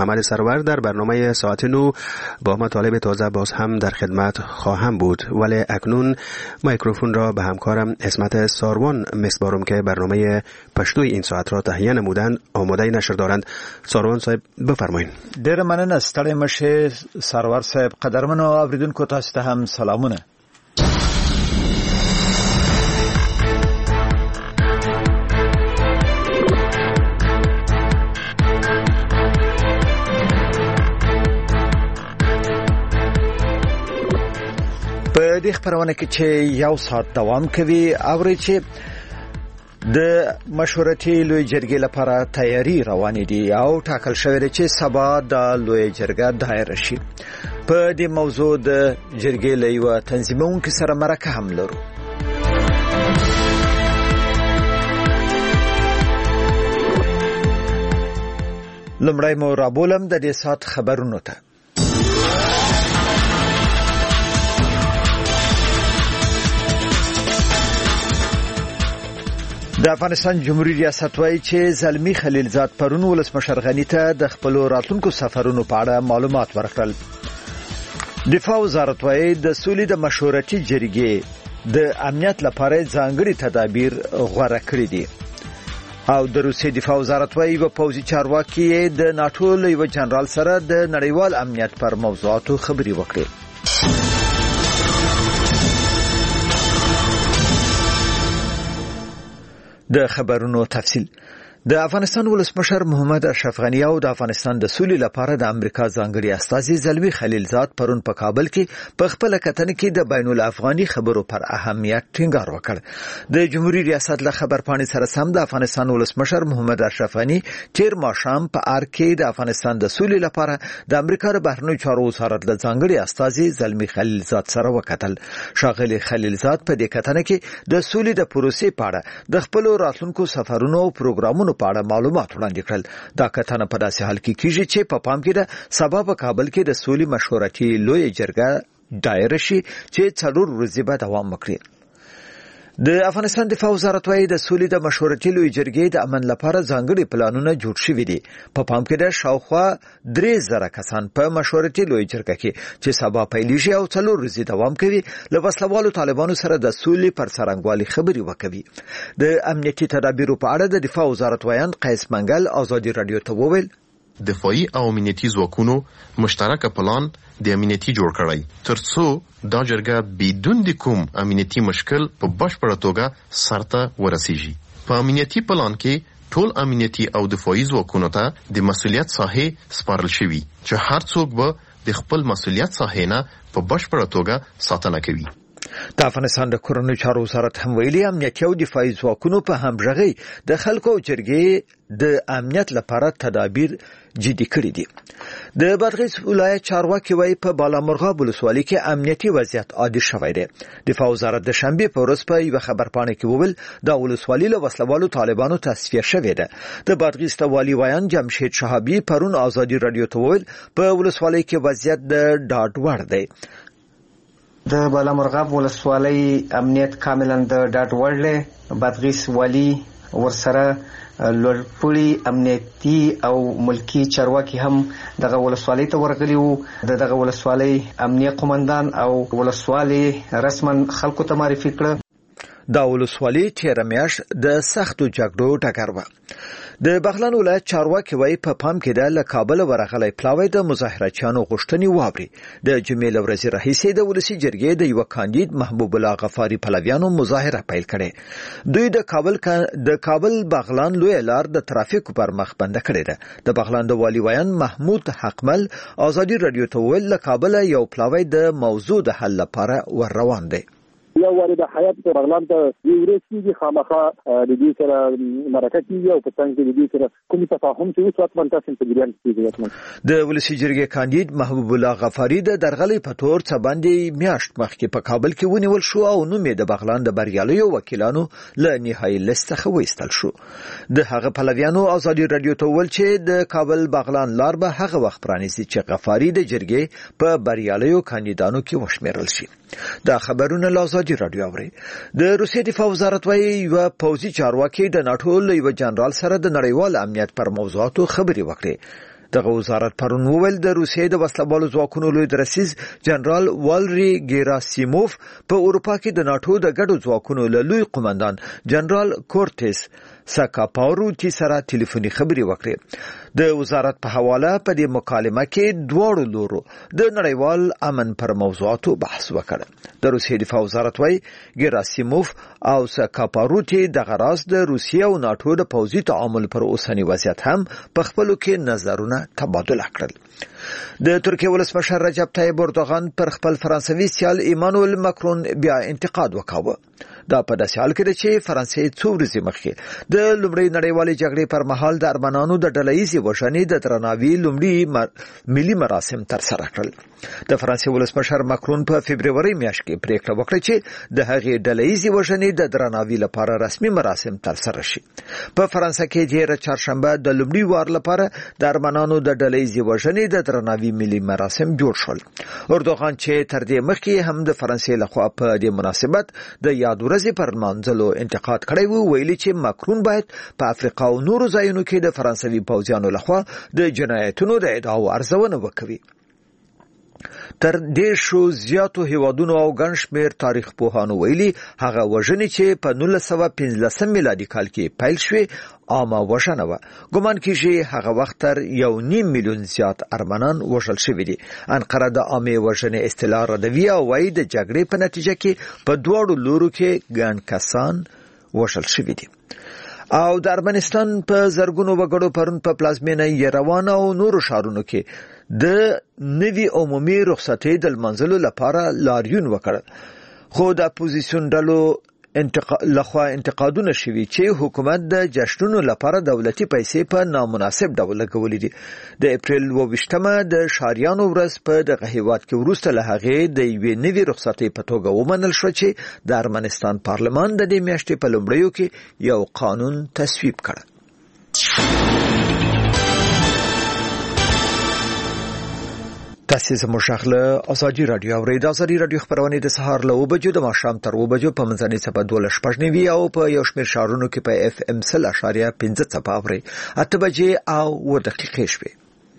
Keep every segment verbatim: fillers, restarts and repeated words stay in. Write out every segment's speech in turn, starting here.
محمد سرور در برنامه ساعت نو با مطالب تازه باز هم در خدمت خواهم بود، ولی اکنون میکروفون را به همکارم اسمت ساروان میسپارم که برنامه پشتوی این ساعت را تهیه نمودند آماده نشر دارند. ساروان صاحب بفرمایید. ډیر مننه ستړی مشه سرور صاحب. قدرمنو اوریدونکو تاسو ته هم سلامونه. په دې خبرونه کې چې یو ساعت دوام کوي اوري چې د مشورتي لوی جرګې لپاره تیاری روانې دي او ټاکل شوی دی چې سبا د لوی جرګه دایر شي. په دې موضوع د جرګې له یو تنظیمونکو سره مرکه هم لرو. لمړی مو رابولم د دې سات خبرونو ته. د افغانستان جمهوریت ریاست وايي چې زلمی خلیلزاد پرون ولسمشر غنی ته د خپل راتلونکو سفرونو په اړه معلومات ورکړل. دفاع وزارت وايي د سولې د مشورتي جرګې د امنیت لپاره ځانګړي تدابیر غوړه کړې دي. او د روسي دفاع وزارت وايي په پوځي چارواکي د ناتو له یو جنرال سره د نړیوال امنیت پر موضوعاتو خبري وکړي. د خبرونو تفصیل. د افغانستان ولسمشر محمد اشرف غنی او د افغانستان د سولې لپاره د امریکا ځانګړي استازي زلمی خلیلزاد پرون په کابل کې په خپل کتنه کې د بین الافغاني خبرو پر اهمیت ټینګار وکړ. د جمهوریت ریاست له خبرپاڼې سره سم د افغانستان ولسمشر محمد اشرف غنی تیر ماښام په ار کې د افغانستان د سولې لپاره د امریکا د بهرنیو چارو وزارت له ځانګړي استازي زلمی خلیلزاد سره وکتل. ښاغلي خلیلزاد په دې کتنه کې د سولې د پروسې په اړه د خپل راتلونکو سفرونو او پروګرامونو په اړه معلومات وړاندې کړل. دا کتنه په داسې حال کې کیږي چې په پام کې ده سبا په کابل کې د سولې مشورتي لوی جرګه دایر شي چې څلور ورځې به دوام وکړي. د افغانستان دفاع وزارت وايي د سولې د مشورتي لوی جرګې د امن لپاره ځانګړي پلانونه جوړ شوي دي. په پام کې ده شاوخوا درې زره کسان په مشورتي لوی جرګه کې چې سبا پیلېږي او څلور ورځې دوام کوي له وسلوالو طالبانو سره د سولې پر څرنګوالي خبري وکوي. د امنیتي تدابیرو په اړه د دفاع وزارت وایان قیس منګل ازادي رادیو ته وویل دفاعي او امنیتي ځواکونو مشترک پلان د امنیتي جوړ کړی ترڅو دا جرګه بدون د کوم امنیتي مشکل په بشپړه توګه سرته ورسیږي. په امنیتي پلان کې ټول امنیتي او دفاعي ځواکونو ته د مسؤلیت ساحه سپارل شوی چې هر څوک به د خپل مسؤلیت ساحه نه په بشپړه توګه ساتنه کوي. د افغانستان د کورنیو چارو وزارت هم ویلي امنیتي او دفاعي ځواکونو په همغږي د خلکو او جرګې د امنیت لپاره تدابیر جدي کړی دي. د بادغیس ولایت چارواکي وايي په بالامرغاب ولسوالۍ کې امنیتي وضعیت عادي شوی دی. دفاع وزارت د شنبه په ورځ په یو خبرپاڼه کې وویل دا ولسوالۍ له وسلوالو طالبانو تصفیه شوې ده. د بادغیس والی وایان جمشید شهابی پرون ازادي رادیو ته وویل په ولسوالۍ کې وضعیت د ډاډ وړ دی. د بالامرغاب ولسوالۍ امنیت کاملا د ډاډ وړ دی. بادغیس والی ورسره لوړپوړي امنیتي او ملکی چارواکي هم دغه ولسوالۍ ته ورغلي وو. دغه ولسوالۍ امنیه قومندان او ولسوالۍ رسما خلکو ته معرفي کړه. دا ولسوالۍ تیر میاشت د سختو جګړو ټکر و. د بغلان ولایت چارواکي وايي په پام کې ده له کابل ورغلي پلاوی د مظاهراتچیانو غوښتنې واوري. د جمعې له ورځې راهیسې د ولسی جرګې د یو کاندید محبوب الله غفاری پلویانو مظاهره پیل کړي. دوی د کابل د کابل بغلان لوی لار د ترافیک پر مخ بند کړي ده. د بغلان د والی ویان محمود حقمل ازادي رادیو ته ویل له کابل یو پلاوی د موضوع د حل لپاره ور روان دی. یو وارد حیات په بغلان ته یو ورسېږي خامخا د دې سره مرکه کیږي او په څنګه کې د دې سره کوم تفاهم چې اوس وخت منتاسم په جریان کې کیږي. د ولسی جرګې کاندید محبوب الله غفاری د درغلي په تور څه باندې میاشت مخکې په کابل کې ونیول شو او نوم یې د بغلان د بریالیو وکیلانو له نهایي لیست څخه وایستل شو. د هغه پلویانو ازادي رادیو ته ویل چې د کابل بغلان لار به هغه وخت پرانیسي چې غفاری د جرګې په بریالیو کاندیدانو کې وشمیرل شي. دا خبرونه لازادي رادیو اوري. د روسي دفاع وزارت وايي یو پوځي چارواکي د ناتو له یو جنرال سره د نړیوال امنیت پر موضوعاتو خبري وکړي. دغه وزارت پرون وویل د روسیې د وسلوالو ځواکونو لوی درسیز جنرال والری ګیراسیموف په اروپا کې د ناتو د ګډو ځواکونو له لوی قومندان جنرال کورټیس ساکاپاروتی سره ټلیفوني خبري وکړې. د وزارت په حواله په دې مکالمه کې دواړو لورو د نړیوال امن پر موضوعاتو بحث وکړ. د روسیې دفاع وزارت وايي ګیراسیموف او ساکاپاروتی د غراس د روسیې او ناتو د پوځي تعامل پر اوسنی وضعیت هم په خپلو کې نظرونه تبادله کړل. د ترکیې ولسمشر رجب طیب اردوغان پر خپل فرانسوي سیال ایمانوئل ماکرون بیا انتقاد وکاوه. دا په داسې حال کې چې فرانسې څو ورځې مخکې د لومړۍ نړیوالې جګړې پر مهال د ارمنانو د ډلهییزې وژنې د درناوي لومړي مر... ملي مراسم ترسره کړل. د فرانسې ولسمشر ماکرون په فبروري میاشت کې پریکړه وکړه چې د هغې ډلهییزې وژنې د درناوي لپاره رسمي مراسم ترسره شي. په فرانسه کې تېره چهارشنبه د لومړي وار لپاره د ارمنانو د ډلهییزې وژنې د درناوي ملي مراسم جوړ شول. اردوغان چې تر دې مخکې هم د فرانسې لخوا په دې مناسبت د یاد ورځې پر منځلو انتقاد کړی وو، ویلي چې ماکرون باید په افریقا او نورو ځایونو کې د فرانسوي پوځیانو لخوا د جنایتونو د ادعاو ارزونه وکوي. تر دیرشو زیاتو هیوادونو او ګڼ شمېر تاریخ پوهانو ویلي هغه وژنې چې په نولس سوه پنځلسم میلادي کال کې پیل شوې عامه وژنه وه. ګمان کېږي هغه وخت تر یو نیم میلیون زیات ارمنان وژل شوي دي. انقره د عامې وژنې اصطلاح ردوي او وایي د جګړې په نتیجه کې په دواړو لورو کې ګڼ کسان وژل شوي دي. او د ارمنستان په زرګونو وګړو پرون په پلازمینه یروان او نورو ښارونو کې د نوي عمومي رخصتۍ د لمانځلو لپاره لاریون وکړ. خو د اپوزیسیون ډلو انتقا... لخوا انتقادونه شوي چې حکومت د جشنونو لپاره دولتي پیسې په نامناسب ډول لګولې دي. د اپریل اوویشتمه د شاریانو ورځ په دغه هیواد کې وروسته له هغې د یوې نوې رخصتۍ په توګه ومنل شوه چې د ارمنستان پارلمان د دې میاشتې په لومړیو کې یو قانون تصویب کړ. تاسو زموږ شغله ازادي رادیو او د ازادي رادیو خبرونه د سهار له وبجو د ماښام تر وبجو په منځنۍ صفه دولس شپږنیوي او په یو شمېر شهرونو کې په اف ام سل اشاریه پنځه صفه اوري اته بجې او و دقیقې شوي.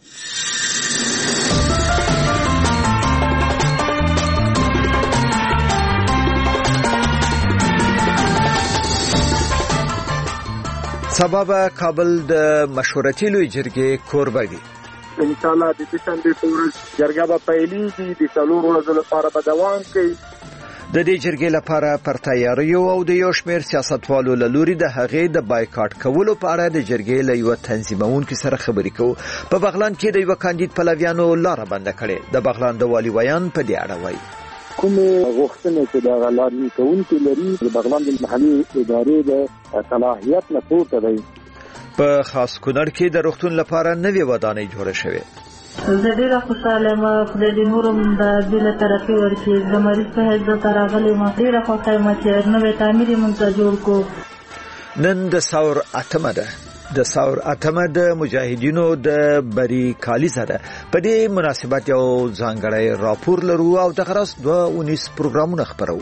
سبب کابل د مشورتي لوی جرګې کوربه دی. ان شاء الله د دسمبر په ورځ جرګه به پیلېږي، د څلورو ورځو لپاره به دوام کوي. د دې جرګې لپاره پر تیاریو او د یو شمېر سیاستوالو له لوري د هغې د بایکاټ کولو په اړه د جرګې له یوه تنظیمونکي سره خبرې کوو. په بغلان کې د یوه کاندید پلویانو لاره بنده کړې. د بغلان د والي ویان په دې اړه وایي کومې غوښتنې چې د لارې کوونکي لري د بغلان د محلي ادارې د صلاحیت نه پورته دی. په خاص کونړ کې د روغتون لپاره نوې ودانۍ جوړه شوې. زه ډیره خوشاله یم خدای دې نورم د دې له ترقي ورکړي. د مریض په حیث ته راغلی یم، ډیره خوښه یم چې نوی تعمیر یې موږ ته جوړ کړو. نن د ساور اتمه ده. د ساور اتمه د مجاهدینو د بری کالیزه ده. په دې مناسبت یو ځانګړی راپور لرو او دغه راز دوه اونیس پروګرامونه خپرو.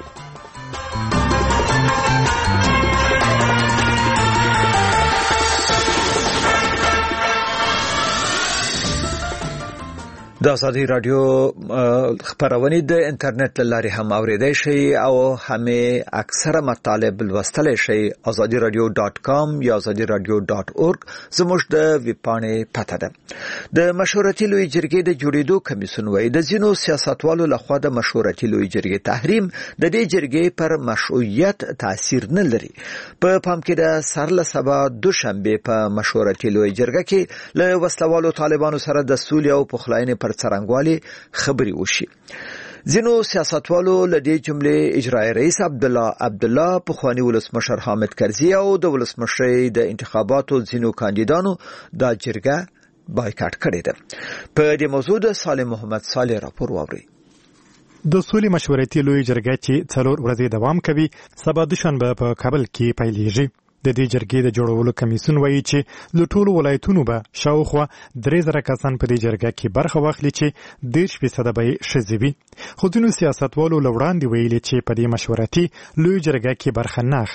د ازادي رادیو خبرونه د انټرنیټ لاري هم اوریدای شي او همې اکثره مطالب لوستلای شي. ازادي رادیو ډاٹ کام یا ازادي رادیو ډاٹ اورګ زموږ د ویب پاڼې پته ده. د مشورتي لوی جرګې د جوړېدو کمیسیون وايي د ځینو سیاستوالو لخوا د مشورتي لوی جرګې تحریم د دې جرګې پر مشروعیت تاثیر نه لري. په پام کې د سرله سبا دوشنبه په مشورتي لوی جرګه کې له وسلوالو طالبانو سره د سولې او پخلاینې پر څرنګوالي خبري وشي. ځینو سیاستوالو لدې جملې اجرایی رئیس عبد الله عبد الله پخوانی ولسمشر حامد کرزي او د ولسمشرۍ د انتخاباتو ځینو کاندیدانو د جرګه بایکاټ کړې ده. په دې موضوع د صالح محمد صالح راپور واوري. د سولې مشورتي لوی جرګه چې څلور ورځې دوام کوي سبا دوشنبه په کابل کې پیلېږي. د دې جرګې د جوړولو کمیسیون وایي چې له ټولو ولایتونو به شاوخوا درې زره کسان په دې جرګه کې برخه واخلي چې دېرش فیصده به یې ښځې وي. خو ځینو سیاستوالو له وړاندې ویلي چې په دې مشورتي لوی جرګه کې برخه نه اخلي.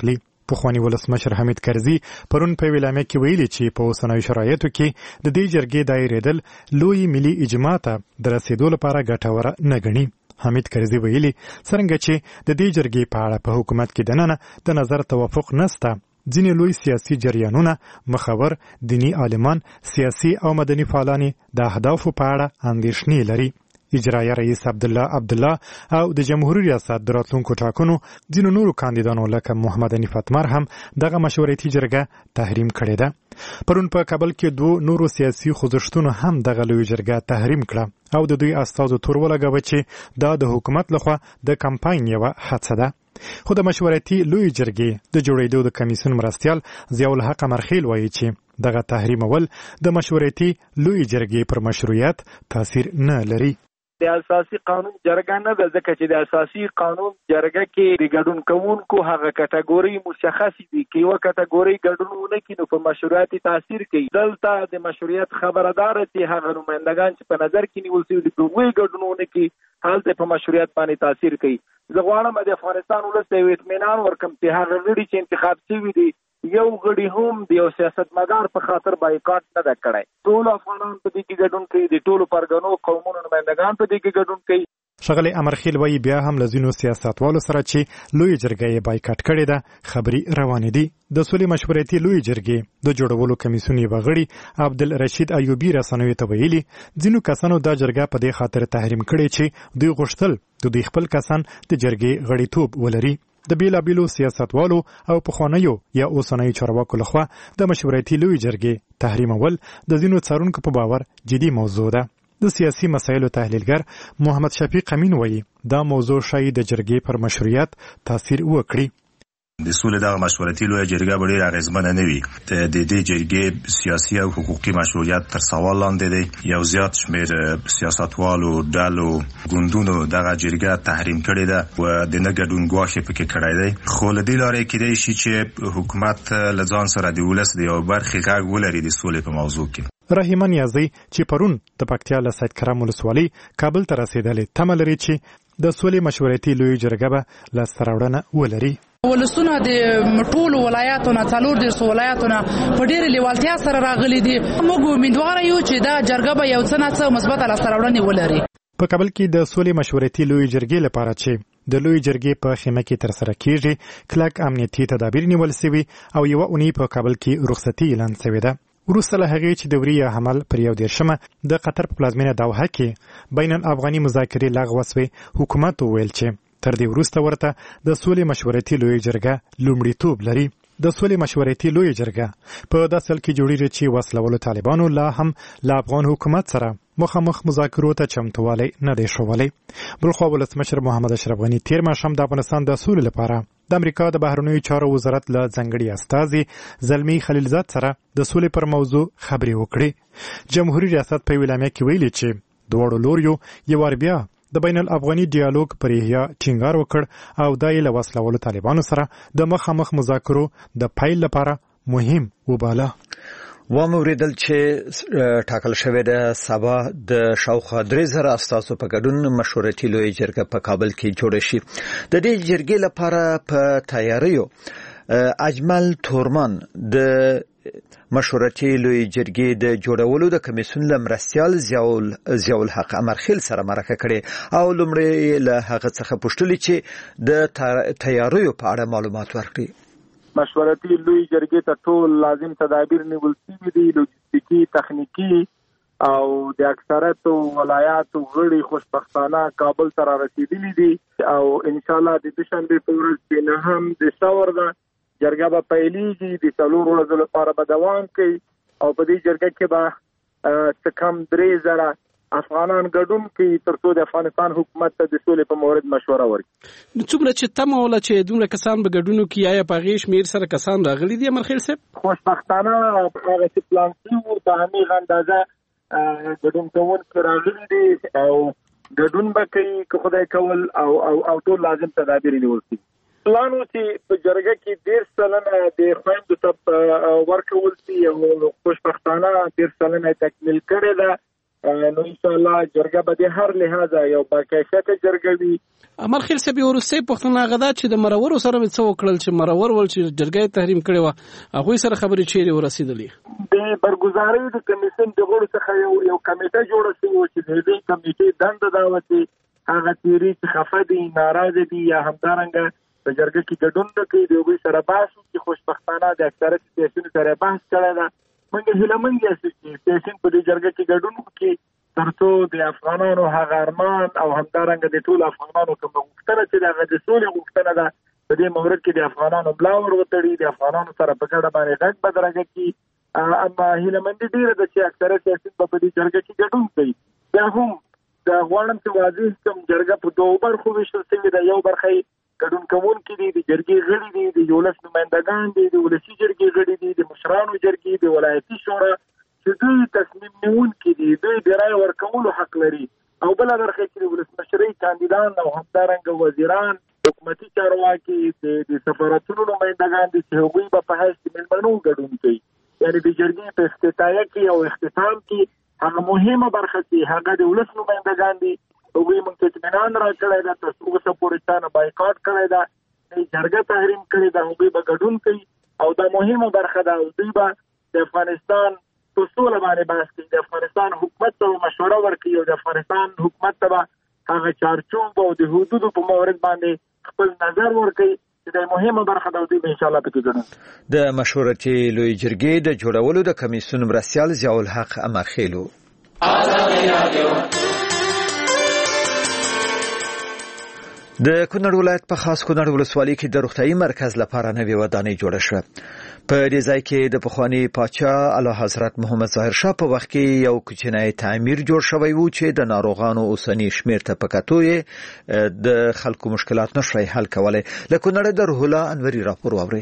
پخوانی ولسمشر حمید کرزي پرون په ویلامه کې ویلي چې په اوسنیو شرایطو کې د دې جرګې دایریدل لوی ملي اجماع ته د رسیدو لپاره ګټوره نه ګڼي. حمید کرزي ویلي څنګه چې د دې جرګې په اړه په حکومت کې دننه د نظر توافق نشته، ځینې لوی سیاسي جریانونه، مخور، دینی عالمان، سیاسي او مدني فعالان د اهدافو په اړه اندېښنې لري. اجرایه رئیس عبدالله عبدالله او د جمهوریت ریاست د راتلونکو ټاکنو ځینو نورو کاندیدانو لکه محمد حنیف اتمر هم دغه مشورتي جرګه تحریم کړې ده. پرون په کابل کې دوه نورو سیاسي خوځښتونو هم دغه لوی جرګه تحریم کړه او د دوی استازو تور ولګاوه چې دا د حکومت لخوا د کمپاین یوه هڅه ده. خو د مشورتي لوی جرګې د جوړېدو د کمیسیون مرستیال ضیاءالحق امرخیل وایي چې دغه تحریمول د مشورتي لوی جرګې پر مشروعیت تاثیر نه لري. د اساسي قانون جرګه نه ده، ځکه چې د اساسي قانون جرګه کې د ګډون کوونکو هغه کټګوري مشخص دي چې یو کټګوري ګډون نه کوي نو په مشروعیت تاثیر کوي. دلته د مشروعیت خبردار دي هغه نمائندگان چې په نظر کې نیول شوي دي په وی ګډون نه کوي، حالت په مشروعیت باندې تاثیر کوي. زه غواړم د افغانستان ولس ته اطمینان ورکړم چې هغه غړي چې انتخاب شوي دي یو غړي هم د یو سیاستمدار په خاطر بایکاټ نه ده کړی. ټول افغانان په دې کې ګډون کوي، د ټولو پرګنو قومونو نمائندگان په دې کې ګډون کوي. ښاغلی امرخیل وایي بیا هم له ځینو سیاستوالو سره چې لوی جرګه یې بایکاټ کړې ده خبرې روانې دي. د سولې مشورتي لوی جرګې د جوړولو کمیسیون یوه غړي عبدالرشید ایوبي رسنیو ته ویلي ځینو کسانو دا جرګه په دې خاطر تحریم کړې چې دوی غوښتل د دوی خپل کسان د جرګې غړیتوب ولري. د بیلابیلو سیاستوالو او پخوانیو یا اوسنیو چارواکو لخوا د مشورتي لوی جرګې تحریمول د ځینو څارونکو په باور جدي موضوع ده. د سیاسي مسایلو تحلیلګر محمد شفیق امین وایي دا موضوع شاید د جرګې پر مشروعیت تاثیر وکړي. د سولې دغه مشورتي لویه جرګه به ډېره اغېزمنه نه وي. د دې جرګې سیاسي او حقوقي مشروعیت تر سوال لاندې دی. یو زیات شمېر سیاستوالو ډلو ګوندونو دغه جرګه تحریم کړې ده او د نه ګډون ګواښ یې پکې کړی دی. خو له دې لارې کیدای شي چې حکومت له ځان سره د ولس د یو برخې غږ ولري د سولې په موضوع کې. رحیمه نیازی چې پرون د پکتیا له سید کرم ولسوالۍ کابل ته رسېدلې تمه لري چې د سولې مشورتي لوی جرګه به لاسته راوړنه ولري. ولسونه د ټولو ولایاتونو څلور دېرش ولایاتونو په ډېرې لیوالتیا سره راغلي دي. موږ امیدواره یو چې دا جرګه به یو څه نه څه مثبته لاسته راوړنې ولري. په کابل کې د سولې مشورتي لوی جرګې لپاره چې د لوی جرګې په خیمه کې ترسره کیږي کلک امنیتي تدابیر نیول شوي او یوه اونۍ په کابل کې رخصتي اعلان شوې ده. وروسته له هغې چې دوري حمل پر یو دېرشمه د قطر په پلازمینه دوحه کې بین الافغاني مذاکرې لغوه شوې، حکومت وویل چې تر دې وروسته ورته د سولې مشورتي لوی جرګه لومړیتوب لري. د سولې مشورتي لوی جرګه په داسې حال کې جوړیږي چې وسلهوالو طالبانو لا هم له افغان حکومت سره مخامخ مذاکرو ته چمتووالی نه دی ښوولی. بلخوا ولسمشر محمد اشرف غني تیر ماښام د افغانستان د سولې لپاره د امریکا د بهرنیو چارو وزارت له ځانګړي استازي زلمي خلیلزاد سره د سولې پر موضوع خبرې وکړې. جمهوریت ریاست په ویلامه کې ویلي چې دواړو لوریو یو وار بیا د بین الافغاني ډیالوګ پر احیا ټینګار وکړ او دا یې له وسلهوالو طالبانو سره د مخامخ مذاکرو د پیل لپاره مهم وباله. وموریدل چې ټاکل شوې ده سبا د شاوخوا درې زره استازو په ګډون مشورتي لوی جرګه په کابل کې جوړه شي. د دې جرګې لپاره په تیاریو اجمل تورمان د مشورتي لوی جرګې د جوړولو د کمیسیون له مرستیال ضیاءالحق امرخیل سره مرکه کړې او لومړی له هغه څخه پوښتلې چې د تیاریو په اړه معلومات ورکړي. مشورتي لوی جرګې ته ټول لازم تدابیر نیول شوي دي، لوجستیکي، تخنیکي او د اکثریت ولایاتو غړي خوشبختانه کابل ته را رسیدلي دي او ان شاء الله د دوشنبې په ورځ چې نه هم د ثور ده جرګه به پیلېږي، د څلور ورځو لپاره به دوام کوي او په دې جرګه کې به څه کم درې زره افغانان ګډون کوي تر څو د افغانستان حکومت ته د سولې په مورد مشوره ورکړي. نو څومره چې تمه وله چې دومره کسان به ګډون وکړي، آیا په هغې شمېر سره کسان راغلي دي امرخیل صاحب؟ خوشبختانه هغه چې پلان شوي وو په همېغه اندازه ګډون کوونکي راغلي دي او ګډون به کوي که خدای کول او او ټول لازم تدابیر نیول شي. پلان و چې په جرګه کې ډېر سلنه د خویندو ته ورکول شي او خوشبختانه ډېر سلنه تکمیل کړې ده. نو ان شاء الله جرګه به د هر لحاظه یو باکیفیته جرګه وي. مرخیل صاحب ورسته پښتون غدا چې د مرور سره څه وکړل چې مرور ول چې جرګه تحریم کړي و هغه سره خبرې چیرې ورسېدلې. د برګزاري د کمیسیون د غړو څخه یو یو کمیټه جوړه شوې چې د دې کمیټې دنده دا و چې هغه تیری چې خفه دي ناراضه دي یا همدارنګه په جرګه کې ګډون کوي د یو سره بحث چې خوشبختانه د اکثریت سیاسيونو سره بحث کړی دا موږ هیله مند یو چې سیاسيون په دې جرګه کې ګډون وکړي ترڅو د افغانانو هغه ارمان او همدارنګه د ټول افغانانو کوم غوښتنه چې د سولې غوښتنه ده په دې مورد کې د افغانانو بلاور وتړي د افغانانو سره په ګډه باندې غږ بدرګه کی اما هیله مند ډیره د چې اکثریت سیاسيون په دې جرګه کې ګډون کوي. دا هم د غواړم چې واضح کوم جرګه په دوه برخو ویشل شوې ده. یو برخه ګډون کوونکي دي د جرګې غړي دي د یولس نمائندگان دي د ولسی جرګې غړي دي د مشرانو جرګې د ولایتي شورا چې دوی تصمیم نیونکي دي دوی د رای ورکولو حق لري او بل برخه چې ولسمشري کاندیدان او همدارنګه وزیران حکومتي چارواکي د سفارتونو نمائندگان دي چې هغوی به په حیث مېلمنو ګډون کوي. یعنی د جرګې په افتتاحیه کې او اختتام کې هغه مهمه برخه چې هغه د ولس نمائندگان دي هغوی موږ ته اطمینان راکړی ده تر څو اوسه پورې چا نه بایکاټ کړی ده د جرګه تحریم کړی ده هغوی به ګډون کوي او دا مهمه برخه ده او دوی به د افغانستان په سوله باندې بحث کوي د افغانستان حکومت ته مشوره ورکوي او د افغانستان حکومت ته به هغه چارچوب او د حدودو په مورد باندې خپل نظر ورکوي د مهمه برخه د دوی ان شاء الله پکې ګڼو. د مشورتي لوی جرګې د جوړولو د کمیسیون مرستيال ضیاء الحق امرخیلو د کونړ ولایت په خاص کونړ ولسوالۍ کې د روغتيایي مرکز لپاره نوې ودانۍ جوړه شوه. په دې ځای کې د پخوانی پاچا اعلی حضرت محمد ظاهر شاه په وخت کې یو کوچنی تعمیر جوړ شوی و چې د ناروغانو اوسنی شمیر ته پکاتوي د خلکو مشکلات نشي حل کولای. لکه د روح الله انوري راپور ووري.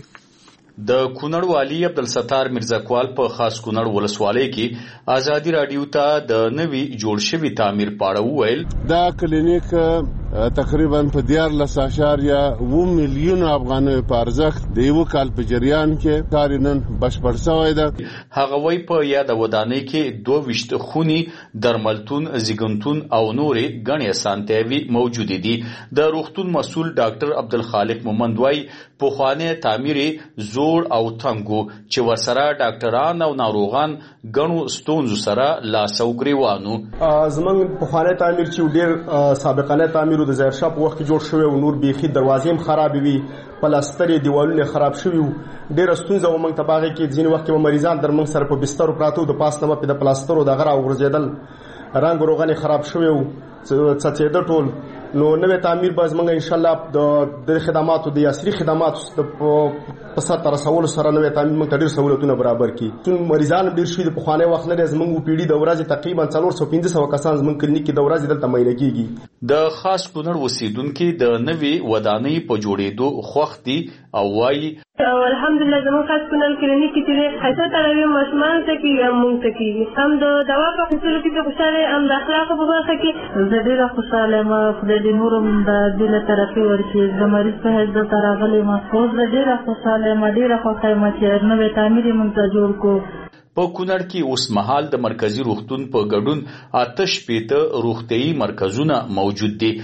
د کونړ والی عبدالستار مرزاکوال په خاص کونړ ولسوالۍ کې ازادي رادیو ته د نوي جوړ شوي تعمیر پاړه وویل. دا کلینیک تقریبا په دیارلس اشاریه اوه میلیون افغانۍ په ارزښت د یو کال په جریان کې کار نن بشپړ شوی ده. هغه وایي په یاد ودانۍ کې دوه ویشت خوني درملتون زیږنتون او نورې ګڼې اسانتیاوي موجود دي. د روغتون مسؤل ډاکټر عبدالخالق مومند وایي پخوانی تعمیر زوړ او تنګو چې ورسره ډاکټران او ناروغان ګڼو ستونزو سره لاس او ګریوانو. زمونږ پخوانی تعمیر چې ډېر سابقانه تعمیر د ظاهر شاه په وخت کې جوړ شوی او نور بیخي دروازې هم خراب وي پلاستر دیوالونه خراب شوی وو ډېر ستونزه و موږ ته باغ کې ځینې وخت کې مریضان در موږ سره په بستر پراته د پاس نه په د پلاسترو د غره ورزیدل رنگ روغن خراب شوی وو څڅېده ټول. نو نوې تعمیر باز موږ ان شاء الله د خدماتو د عصري خدماتو په سر رسولو سره نوې تعمیر موږ ته ډېر سہولتونه برابر کړي. څون مریضان ډېر شوي د پخوانی وخت نه زموږ پیډي د ورځې تقریبا څلور سوه پنځه سوه کسان زموږ کلینیک کې د ورځې دلته معاینه کیږي. د خاص کونړ اوسیدونکي د نوې ودانۍ په جوړېدو خوښ دي او وایي الحمدلله زموږ خاص کونړ کلینیک کې چې خاصه تړاوي ماشومان ته کېږي هم موږ ته کېږي هم د دوا په اخیستلو کې خوشحاله هم د اخلاقو په برخه کې زه ډېره خوشحاله یم. خدای دې نور هم د دې له ترقي ورکړي. د مریض په حیث دلته راغلی یم اوس زه ډېره خوشحاله یم ډېره خوښه یم چې نوی تعمیر یې موږ ته جوړ کړو. په کونړ کې اوس مهال د مرکزی روغتون په ګډون اته شپېته روغتیایي مرکزونه موجود دي.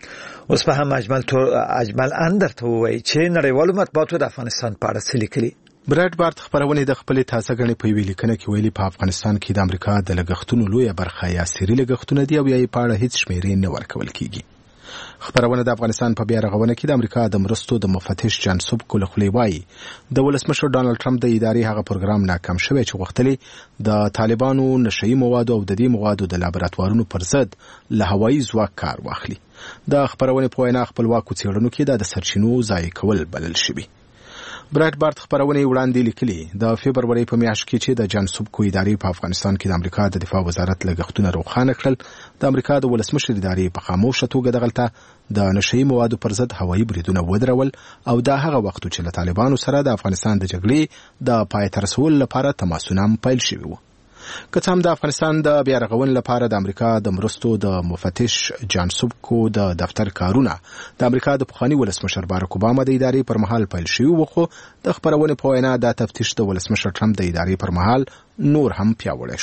اوس په هم اجمل تو اجمل اندر ته وایي چې نړیوالو مطبوعاتو د افغانستان په اړه څه لیکلي. برایټ بارت خبرونه د خپل تازه غنې په ویلي کنه کې ویلي په افغانستان کې د امریکا د لګښتونو لویه برخه یا سری لګښتونه دی او یې په اړه هیڅ شمیرې نه ورکول کیږي. خبرونه د افغانستان په بیا رغونه کې د امریکا د مرستو د مفتش جان سوبکو له خولې وایي د ولسمشر ډانلډ ټرمپ د ادارې هغه پروګرام ناکام شوی چې غوښتلې د طالبانو نشئی موادو او د دې موادو د لابراتوارونو پر ضد له هوایي ځواک کار واخلي. د خبرونه په وینا خپلواکو څېړنو کې د سرچینو ضایع کول بلل شوی. برایټ بارت خبرونه وړاندې لیکلي د فبرवरी په میاشت کې چې د جان سوبکو ادارې په افغانستان کې د امریکا د دفاع وزارت لګښتونه روښانه کړل د امریکا د ولسمشر ادارې په خاموشه توګه دغلطه د نشئی موادو پر ضد هوایي بریدونه ودرول او دا هغه وخت چې له طالبانو سره د افغانستان د جګړې د پای ته رسولو لپاره تماسونه پیل شوي وو. که څه هم د افغانستان د بیا رغونې لپاره د امریکا د مرستو د مفتش جان سوبکو د دفتر کارونه د امریکا د پخوانی ولسمشر باراک اوباما د ادارې پر مهال پیل شوي وو خو د خبرونې په وینا د تفتیش د ولسمشر ټرمپ د ادارې پر مهال نور هم پیاوړی شو.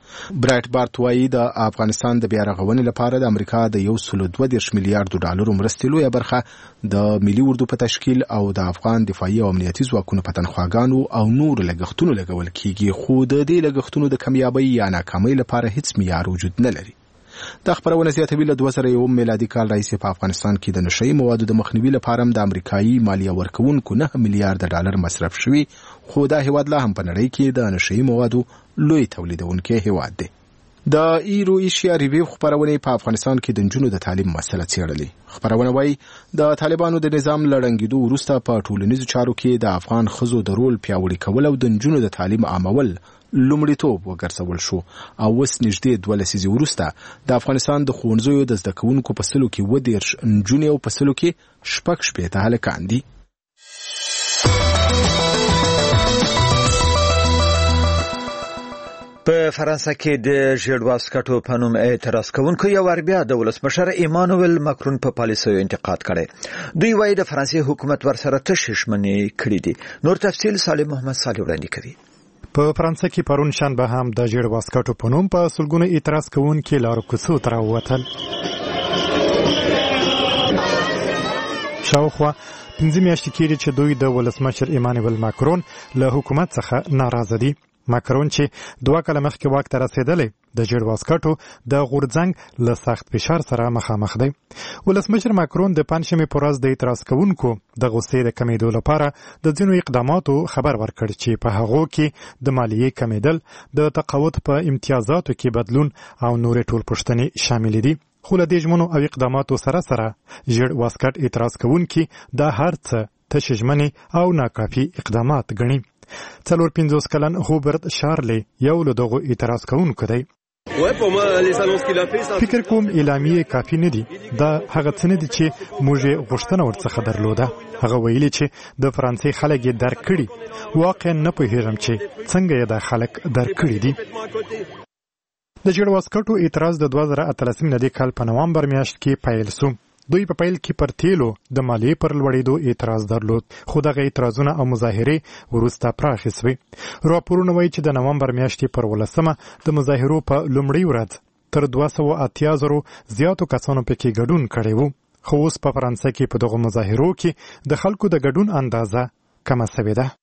برایټ بارت وایي د افغانستان د بیا رغونې لپاره د امریکا د یو سل دوه دېرش میلیارډ ډالرو مرستې لویه برخه د ملي اردو په تشکیل او د افغان دفاعي او امنیتي ځواکونو په تنخواګانو او نور لګښتونو لګول کیږي، خو د دې لګښتونو د کمیابۍ یا ناکامۍ لپاره هیڅ معیار وجود نه لري. دا خبرونه زیاتوي له دوه زره یو میلادي کال راهیسې په افغانستان کې د نشهیي موادو د مخنیوي لپاره د امریکایي مالیه ورکوونکو نه میلیارډ ډالر مصرف شوي، خو دا هیواد لا هم په نړۍ کې د نشهیي موادو لوی تولیدونکی هیواد دی. د ایرو ایشیا ریویو خبرونه په افغانستان کې د نجونو د تعلیم مسله څېړلې. خبرونه وایي د طالبانو د نظام لړنګېدو وروسته په ټولنیزو چارو کې د افغان ښځو د رول پیاوړي کول او د نجونو د تعلیم عامول لومړیتوب وګرځول شو او اوس نږدې دوه لسیزې وروسته د افغانستان د ښوونځیو د زده کوونکو په سلو کې اووه دېرش نجونې او په سلو کې شپږ شپېته هلکان دي. په فرانسه کې د ژیړ واسکټو په نوم اعتراض کوونکو یو وار بیا د ولسمشر ایمانوئل ماکرون په پالیسیو انتقاد کړی. دوی وایي د فرانسې حکومت ورسره تشې ژمنې کړې دي. نور تفصیل سالم محمد صالح وړاندې کوي. په فرانسه کې پرون شنبه هم د ژیړ واسکټو په نوم په سلګونو اعتراض کوونکي لارو کوڅو ته راووتل. شاوخوا پنځه میاشتې کېږي چې دوی د ولسمشر ایمانوئل ماکرون له حکومت څخه ناراضه دي. ماکرون چې دوه کاله مخکې واک ته رسېدلی د ژیړ واسکټو د غورځنګ له سخت فشار سره مخامخ دی. ولسمشر ماکرون د پنجشنبې په ورځ د اعتراض کوونکو د غوسې د کمیدو لپاره د ځینو اقداماتو خبر ورکړ چې په هغو کې د مالیې کمیدل، د تقاعد په امتیازاتو کې بدلون او نورې ټولپوښتنې شاملې دي. خو له دې ژمنو او اقداماتو سره سره ژیړ واسکټ اعتراض کوونکي دا هر څه تشې ژمنې او ناکافي اقدامات ګڼي. څلور پنځوس کلن هوبرت شارلی یو له دغو اعتراض کوونکو دی. فکر کوم اعلامیې کافي نه دي. دا هغه څه نه دي چې موږ یې غوښتنه ورڅخه درلوده. هغه ویلي چې د فرانسې خلک یې درک کړي. واقعا نه پوهېږم چې څنګه یې دا خلک درک کړي دي. د ژیړ واسکټو اعتراض د دوه زره اتلسم میلادي کال په نوامبر میاشت کې پیل سو. دوی په پیل کې پر تیلو د مالیې پر لوړېدو اعتراض درلود، خو دغه اعتراضونه او مظاهرې وروسته پراخې سوې. راپورونه وایي چې د نوامبر میاشتې پر ولسمه د مظاهرو په لومړۍ ورځ تر دوه سوه اتیا زرو زیاتو کسانو پکې ګډون کړی و. خو اوس په فرانسه کې په دغو مظاهرو کې د خلکو د ګډون اندازه کمه سوې ده.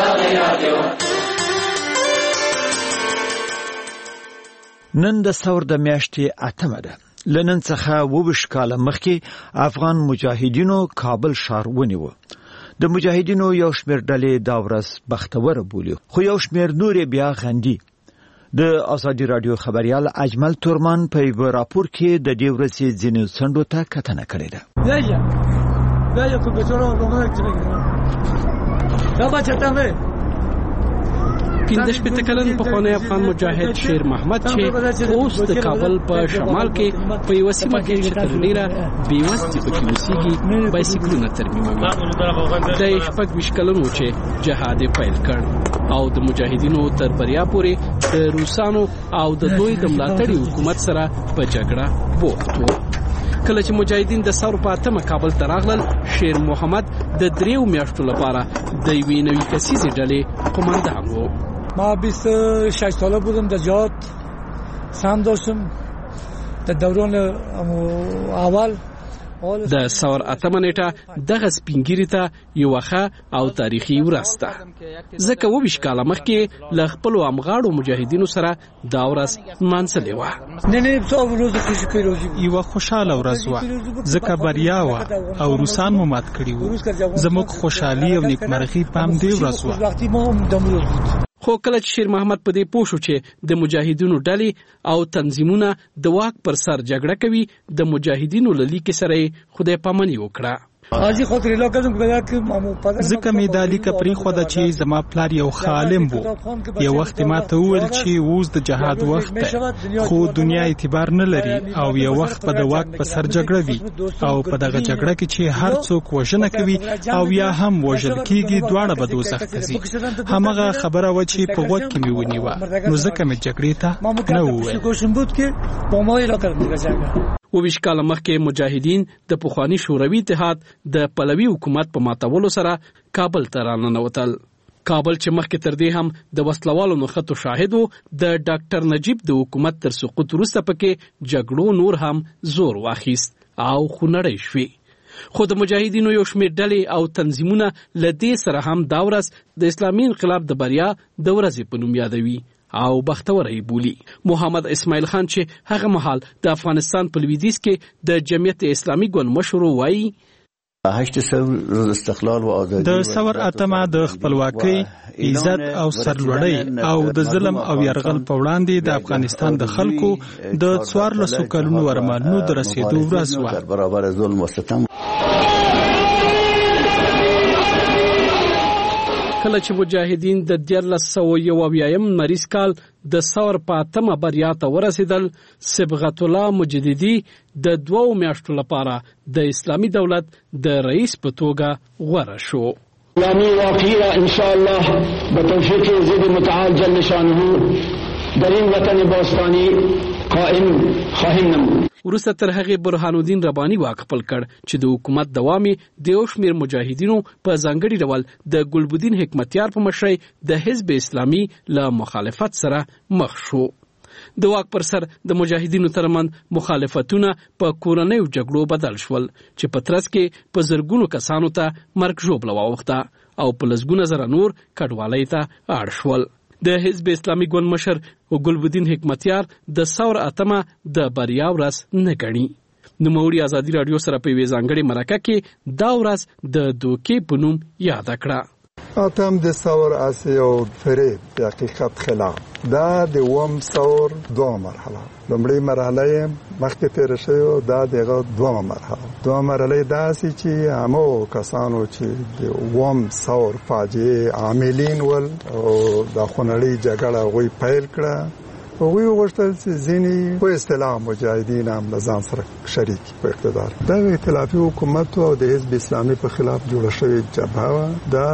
نن د ثور د میاشتې اتمه ده. لنن څخه وویشت کاله مخکې افغان مجاهدینو کابل ښار ونیو. د مجاهدینو یو شمېر ډلې دا ورځ بختوره بولي، خو یو شمېر نورې بیا غندي. د ازادي راډیو خبريال اجمل تورمان په یو راپور کې د دې ورځې ځینې څنډو ته کتنه کړې ده. پنځه شپېته کلن پخوانی افغان مجاهد شیر محمد چې اوس د کابل په شمال کې په یوه سیمه کې چې تر ډېره بېوزلي پکې اوسېږي بایسکلونه ترمیموي. دی شپږ ویشت کلن و چې جهاد یې پیل کړ او د مجاهدینو تر بریا پورې د روسانو او د دوی د ملاتړي حکومت سره په جګړه بوخت و. کله چې مجاهدین د ثور په اتمه کابل ته راغلل، شیر محمد د دریو میاشتو لپاره د یوې نوې کسیزې ډلې قماندان و. ما بیست و شش ساله بودم، در جهاد سهم داشتم در دوران اول. د ثور اتمه نیټه دغه سپینګیري ته یو ښه او تاریخي ورځ ده، ځکه اووه ویشت کاله مخکې له خپلو همغاړو مجاهدینو سره دا ورځ نمانځلې وه. یوه خوشحاله ورځ وه، ځکه بریا وه او روسان مو مات کړي وو. زموږ خوشحالي او نیکمرغي په همدې ورځ وه. خو کله چې شیر محمد په دې پوه شو چې د مجاهدینو ډلې او تنظیمونه د واک پر سر جګړه کوي، د مجاهدینو له لیکې سره یې خدای پاماني وکړه. ځکه مې دا لیکه پرېښوده چې زما پلار یو ښه عالم و. یو وخت ما ته وویل چې اوس د جهاد وخت دی، خو دنیا اعتبار نه لري او یو وخت به د واک په سر جګړه وي او په دغه جګړه کې چې هر څوک وژنه کوي او یا هم وژل کېږي، دواړه به دوزخ ته ځي. همغه خبره وه چې په غوږ کې مې ونیوه، نو ځکه مې جګړې ته نه وویل. اووه کاله مخکې مجاهدین د پخواني شوروي اتحاد د پلوي حکومت په ماتولو سره کابل ته راننوتل. کابل چې مخکې تر دې هم د وسلوالو نښتو شاهد و، د ډاکټر نجیب د حکومت تر سقوط وروسته پکې جګړو نور هم زور واخیست او خونړۍ شوې. خو د مجاهدینو یو شمېر ډلې او تنظیمونه له دې سره هم دا ورځ د اسلامي انقلاب د بریا د ورځې په نوم یادوي او بختوره یې بولي. محمد اسماعیل خان چې هغه مهال د افغانستان په لویدیځ کې د جمعیت اسلامي ګوند مشر وایي د سور اتمه د خپلواکۍ، عزت او سرلوړۍ او د ظلم او یرغل په وړاندې د افغانستان د خلکو د څوارلسو کلونو ارمانونو د رسېدو ورځ وه. کله چې مجاهدین د دیارلس سوه یو اویایم لمریز کال د ثور په اتمه بریا ته ورسېدل، صبغت الله مجددي د دوو میاشتو لپاره د اسلامي دولت د رئیس په توګه غوره شو. اسلامی واقعی را انشاءالله به توفیق ضد متعال جل شانه در این وطن باستانی قائم خواهیم نمود. وروسته تر هغې برهان الدین رباني واک خپل کړ چې د حکومت دوام د یو شمېر مجاهدینو په ځانګړي ډول د ګلبدین حکمتیار په مشرۍ د حزب اسلامي له مخالفت سره مخ شو. د واک پر سر د مجاهدینو ترمنځ مخالفتونه په کورنیو جګړو بدل شول چې په ترڅ کې په زرګونو کسانو ته مرګ ژوبله واوښته او په لسګونه زره نور کډوالۍ ته اړ شول. د حزب اسلامي ګوند مشر ګلبدین حکمتیار د ثور اتمه د بریا ورځ نه ګڼي. نوموړي ازادي راډیو سره په یوې ځانګړې مرکه کې دا ورځ د دوکې په نوم یاده کړه. اتم د ثور از یو فریب د حقیقت خلاف. دا د اووم ثور دوه مرحله. لومړۍ مرحله یې مخکې تېره شوې، دا د هغه دویمه مرحله. دویمه مرحله یې داسې چې هماغو کسانو چې د اووم ثور فاجعې عاملین ول او د خونړۍ جګړه هغوی پیل کړه، هغوی وغوښتل چې ځینې په اصطلاح مجاهدین هم له ځان سره شریک په اقتدار. دا یو ائتلافي حکومت او د حزب اسلامي په خلاف جوړه شوې جبهه وه. دا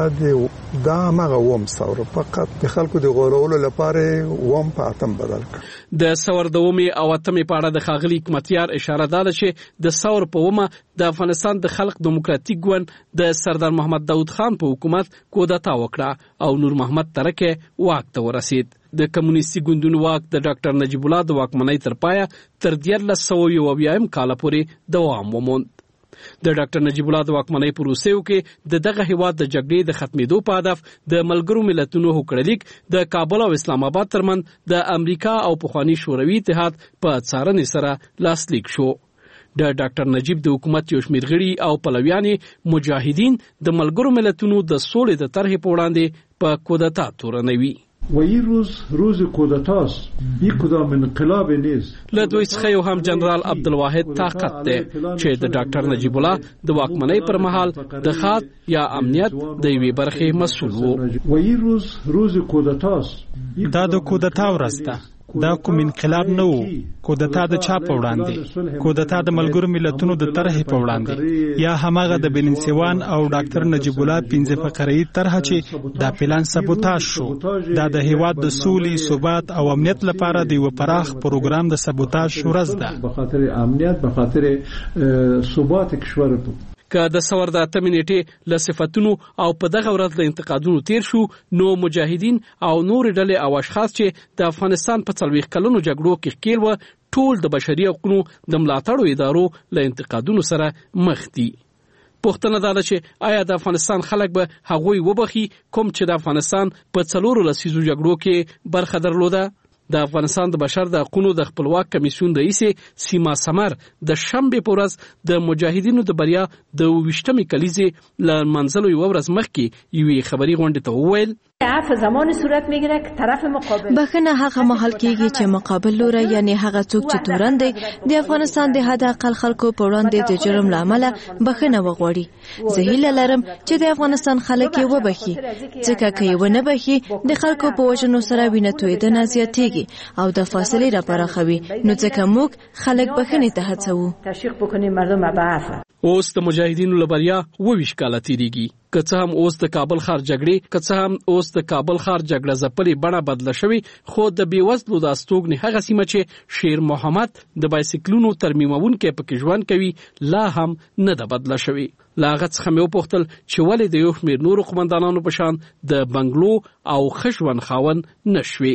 د دا هماغه اووم ثور فقط د خلکو د غولولو لپاره اووم په اتم بدل کړ. د ثور د اومې او اتمې په اړه د ښاغلي حکمتیار اشاره دا ده چې د ثور په اومه د افغانستان د خلق دیموکراتیک ګوند د سردار محمد داود خان په حکومت کودتا وکړه او نور محمد ترکه واک ته ورسید. د کمونیستي ګوندونو واک د ډاکټر نجیب الله د واکمنۍ تر پایه تر دیارلس سوه یو اویایم کاله پورې دوام وموند. د ډاکټر نجیب الله د واکمنۍ په وروستیو کې د دغه هیواد د جګړې د ختمېدو په هدف د ملګرو ملتونو هوکړلیک د کابل او اسلام آباد ترمنځ د امریکا او پخواني شوروي اتحاد په څارنې سره لاسلیک شو. د ډاکټر نجیب د حکومت یو شمېر غړي او پلویان مجاهدین د ملګرو ملتونو د سولې د طرحې په وړاندې په کودتا تورنوي. و این روز روز کودتاست، بی کدام انقلاب نیست. له دوی څخه یو هم جنرال عبدالواحد طاقت دی چې د ډاکټر نجیب الله د واکمنۍ پر مهال د خاط یا امنیت د یوې برخې مسؤل و. و این روز روز کودتاست. دا د کودتا ورځ ده. دا کوم انقلاب نه و. کودتا د چا په وړاندې؟ کودتا د ملګرو ملتونو د طرحې په وړاندې یا هماغه د بنسوان او ډاکټر نجیب الله پنځه فقره‌ای طرحه چې دا پلان سبوتاژ شو. دا د هیواد د سولې، ثبات او امنیت لپاره د یو پراخ پروګرام د سبوتاژ ورځ ده. به خاطر امنیت، به خاطر ثبات کشور. که د ثور د اتمې نیټې له صفتونو او په دغه ورځ له انتقادونو تیر شو، نو مجاهدین او نورې ډلې او اشخاص چې د افغانستان په څلوېښت کلونو جګړو کې ښکېل وه، ټول د بشري حقوقو د ملاتړو ادارو له انتقادونو سره مخ دي. پوښتنه دا ده چې آیا د افغانستان خلک به هغوی وبخي کوم چې د افغانستان په څلورو لسیزو جګړو کې برخه درلوده؟ د افغانستان د بشر د حقوقو د خپلواک کمیسیون رئیس سیما سمر د شنبې په ورځ د مجاهدینو د بریا د اوویشتمې کلیزې له لمانځلو یوه ورځ مخکې یوې خبري غونډې ته وویل عفو زمانی صورت میگیره که طرف مقابل بخنه هغه مهال کېږي چې مقابل لوری یعنی هغه څوک چې تورن دی د افغانستان د حد اقل خلکو په وړاندې د جرم له امله بخنه وغواړي. زه هیله لرم چې د افغانستان خلک یې وبخي، ځکه که یې ونه بخي د خلکو په وژنو سره وینه تویېدنه زیاتېږي او د فاصلې راپراخوي، نو ځکه موږ خلک بخښنې ته هڅوو. تشویق بکنیم مردم به عفو. اوس د مجاهدینو لبریا وویش کاله تیریږي که څه هم اوس د کابل ښار جګړې که څه هم اوس د کابل ښار جګړه ځپلې بڼه بدله شوې خو د بېوزلو د استوګنې هغه سیمه چې شیر محمد د بایسکلونو ترمیمونکی پکې ژوند کوي لا هم نه ده بدله شوې. له هغه څخه مې وپوښتل چې ولې د یو شمېر نورو قمندانانو په شان د بنګلو او ښه ژوند خاوند نه شوې.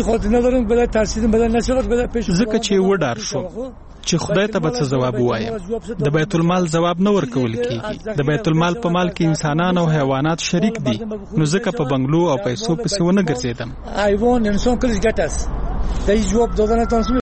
ځکه چې وډار شو چې خدای ته به څه ځواب ووایم. د بیت المال ځواب نه ورکول کیږي. د بیت المال په مال کې انسانان او حیوانات شریک دي، نو ځکه په بنگلو او پیسو پسې ونه ګرځیدم.